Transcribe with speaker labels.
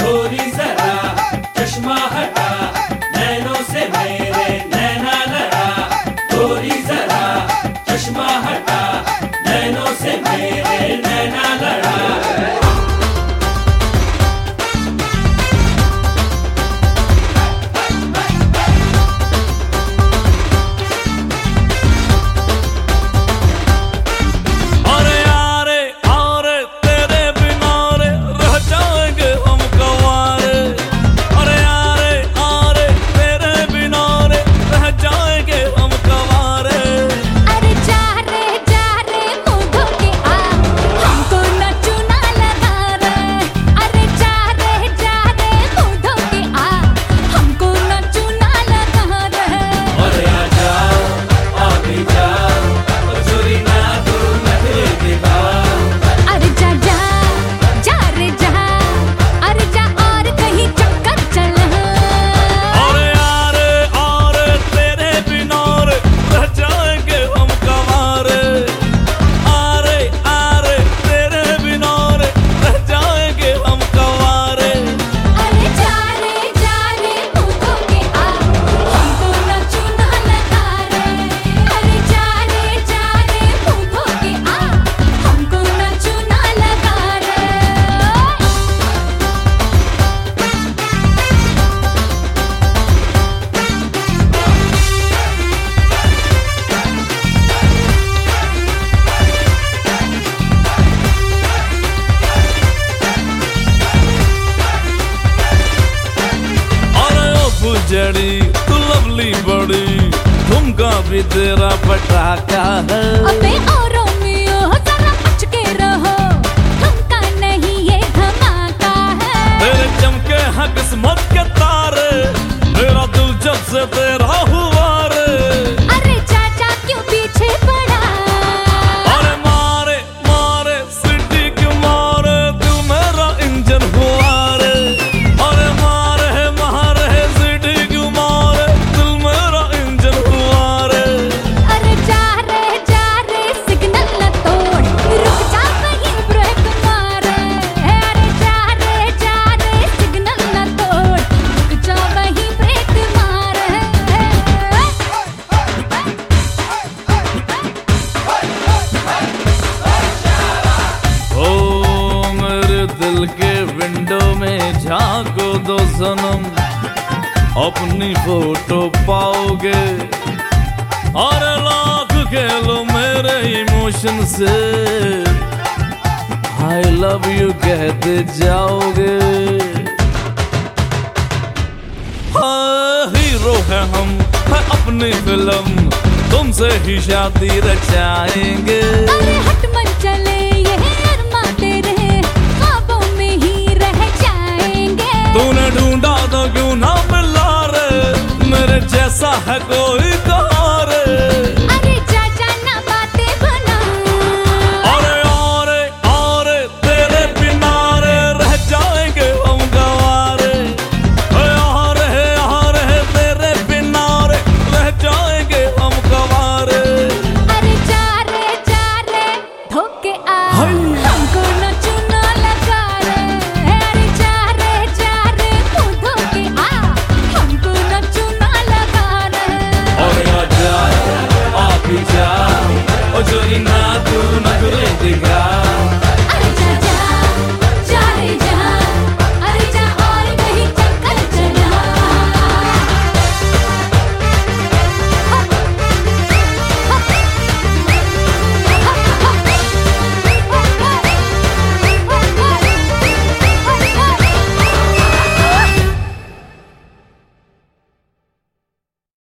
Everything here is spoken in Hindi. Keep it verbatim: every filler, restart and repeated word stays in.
Speaker 1: गोरी जरा चश्मा हटा, नैनों से मेरे नैना लड़ा। गोरी जरा चश्मा हटा, नैनों से मेरे नैना लड़ा।
Speaker 2: जड़ी तू लवली बड़ी, ठुमका भी तेरा पटाखा है।
Speaker 3: अबे ओ रोमियो जरा बच के रहो, ठुमका नहीं ये धमाका है।
Speaker 2: तेरे चमके हैं किस्मत के तारे, मेरा दिल जब से तेरा हुआ रे।
Speaker 3: अरे चाचा क्यों पीछे पड़ा?
Speaker 2: अरे मारे मारे सिटी क्यों मारे, तू मेरा इंजन हुआ रे। अरे मारे मारे सिटी क्यों मारे, दिल मेरा इंजन हुआ रे।
Speaker 3: अरे जा रे जा रे सिग्नल न तोड़, रुक जा कहीं ब्रेक मारे। अरे जा रे जा रे सिग्नल न तोड़, रुक जा वहीं ब्रेक मारे।
Speaker 2: ओ मेरे दिल के विंडो में झांको दो सनम, अपनी फोटो पाओगे। और लाख खेलो मेरे इमोशन से, आई लव यू कहते जाओगे। हाँ हीरो है हम, है अपनी फिल्म, तुमसे ही शादी रचाएंगे।
Speaker 3: अरे हट मन चले ये अरमा तेरे, ख्वाबों में ही रह जाएंगे।
Speaker 2: तूने ढूंढा तो क्यों ना मिला रे, मेरे जैसा है कोई कहाँ रे।
Speaker 3: अरे चाचा ना बातें बना,
Speaker 2: अरे अरे अरे तेरे बिना रे रह जाएंगे हम गंवारे। अरे अरे तेरे बिना रे रह जाएंगे हम गंवारे।
Speaker 3: अरे जा रे जा रे धोके आ, हमको न चूना लगा रे। अरे जा रे जा रे मुँह धोके आ, हमको न चूना लगा रे।
Speaker 1: और आजा आ भी जा, ओ जोरी ना तू नखरे दिखा।